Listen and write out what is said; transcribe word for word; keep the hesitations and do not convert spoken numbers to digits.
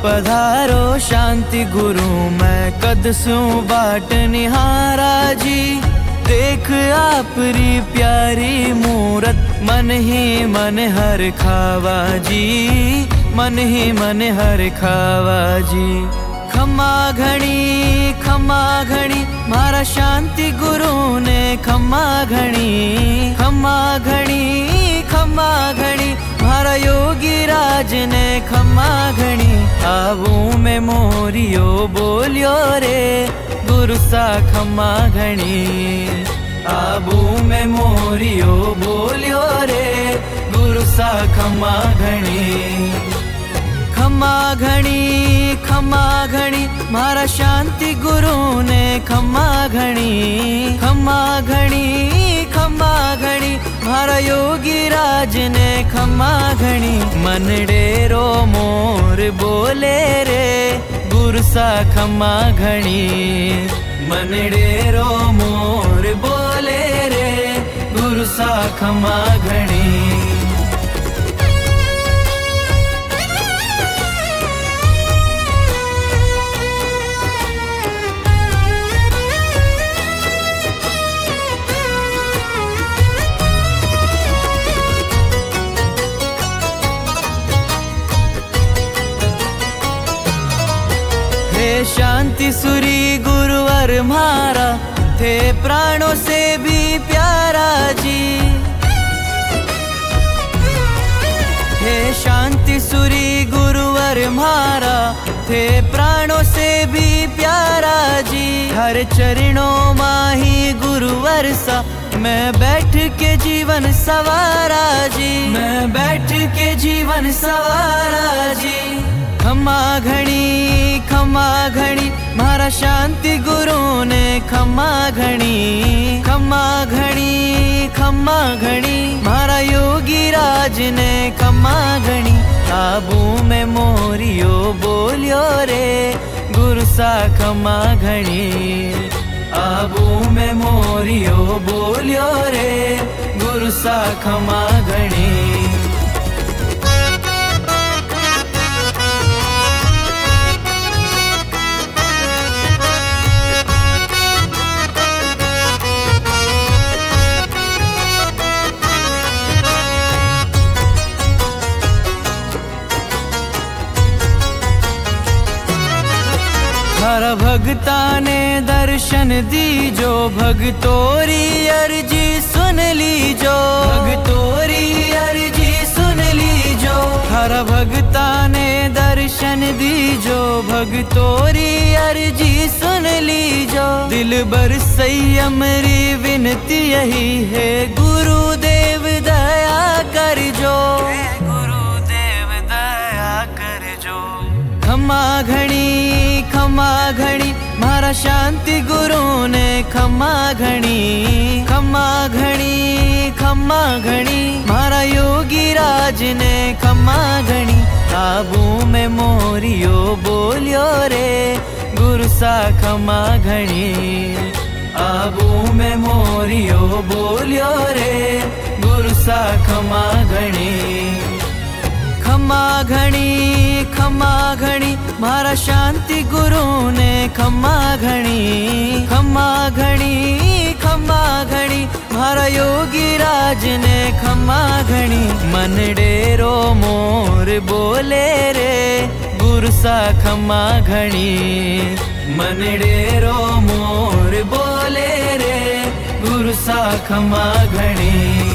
पधारो शांति गुरु मैं कद सूं बाट निहारा जी। देख आपरी प्यारी मूरत मन ही मन हर खावा जी, मन ही मन हर खावा जी। खमा घणी खमा घणी मारा शांति गुरु ने खमा घणी, खमा घणी खमा घणी मारा योगी राज ने खमा घणी। आवूं में मोरियो बोलियो रे गुरु सा खमा घणी, आबू में मोरियो बोलियो रे गुरु सा खमा घणी। खमा घणी खमा घणी मारा शांति गुरु ने खमा घणी, खमा घणी खमा घणी मारा योगी राज ने खमा घणी। मन डेरो मोर बोले रे गुरु सा खमा घणी, मन डेरो मोर बोले रे गुरु सा खमा घणी। शांति सुरी गुरुवर मारा थे प्राणों से भी प्यारा जी। हे शांति सुरी गुरुवर मारा थे प्राणों से भी प्यारा जी। हर चरणों माही गुरुवर सा मैं बैठ के जीवन सवारा जी, मैं बैठ के जीवन सवारा जी। खमा घणी खमा घणी मारा शांति गुरु ने खमा घणी, खमा घणी खमा घणी मारा योगी राज ने खमा घणी। आबू में मोरियो बोलियो रे गुरु सा खमा घणी, आबू में मोरियो बोलियो रे गुरु सा खमा घणी। हर भगता ने दर्शन दीजो, भगतोरी अर्जी सुन लीजो, भगतोरी अर्जी सुन लीजो। हर भगता ने दर्शन दीजो, भगतोरी अर्जी सुन लीजो। दिल बर संयमरी विनती यही है गुरुदेव दया कर जो, गुरुदेव दया कर जो। खमा घणी खमा घणी मारा शांति गुरु ने खमा घणी, खमा घणी खमा घणी मारा योगी राज ने खमा घणी। आबू में मोरियो बोलियो रे गुरु सा खमा घणी, आबू में मोरियो बोलियो रे गुरु सा खमा घणी। खमा घणी खमा घणी मारा शांति गुरु ने खमा घणी, खमा घणी खमा घणी मारा योगी राज ने खमा घणी। मन डेरो मोर बोले रे गुरु सा खमा घणी, मन डेरो मोर बोले रे गुरु सा खमा घणी।